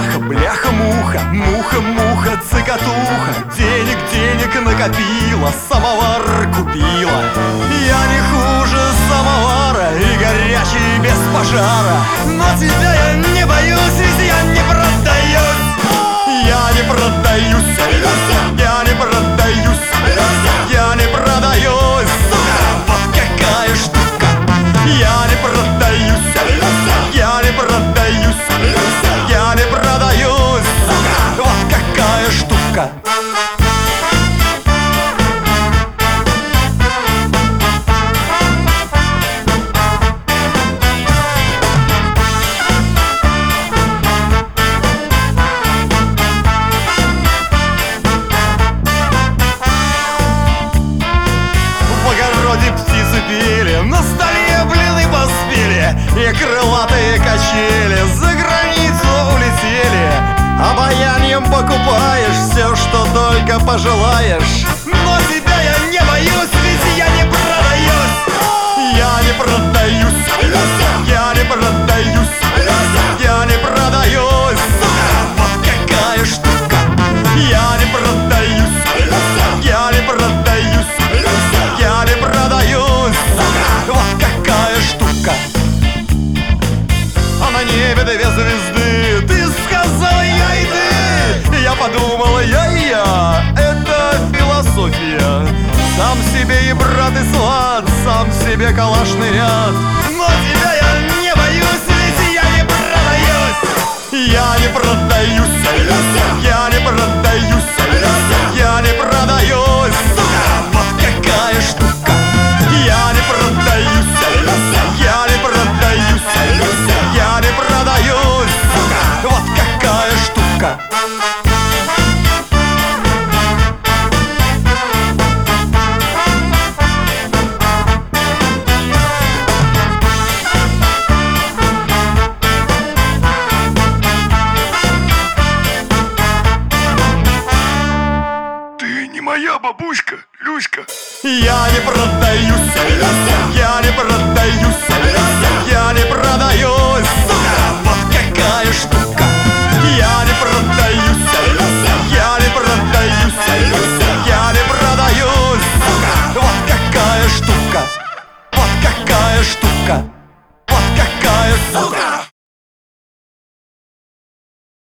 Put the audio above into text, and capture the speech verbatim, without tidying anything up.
бляха, бляха-муха, муха-муха, цикатуха. Денег, денег накопила, самовар купила. Я не хуже самовара и горячий без пожара. Но тебя я не боюсь, ведь я не продаюсь. Я не продаюсь, я не продаюсь, я не продаюсь, сука, вот какая штука. Я не продаюсь, я не продаюсь, я не продаюсь, сука, вот какая штука. Птицы пели, на столе блины поспели, и крылатые качели за границу улетели. Обаянием покупаешь все, что только пожелаешь. Но тебя я не боюсь, ведь я не продаюсь. Я не продаюсь, я не продаюсь, я не продаюсь, сука, вот какая штука. Я не продаюсь, я не продаюсь, я не продаюсь, сука, вот какая штука. А на небе две звезды, ты сказала я и ты. Я подумала я и я, это философия. Сам себе и брат и сват, сам себе калашный ряд. Но тебя я не боюсь, ведь я не продаюсь. Я не продаюсь, я не продаюсь, я не продаюсь, сука, вот какая штука. Я не продаюсь, я не продаюсь, я не продаюсь, сука, вот какая штука. Моя бабушка, Люська. Я не продаюсь, я не продаюсь,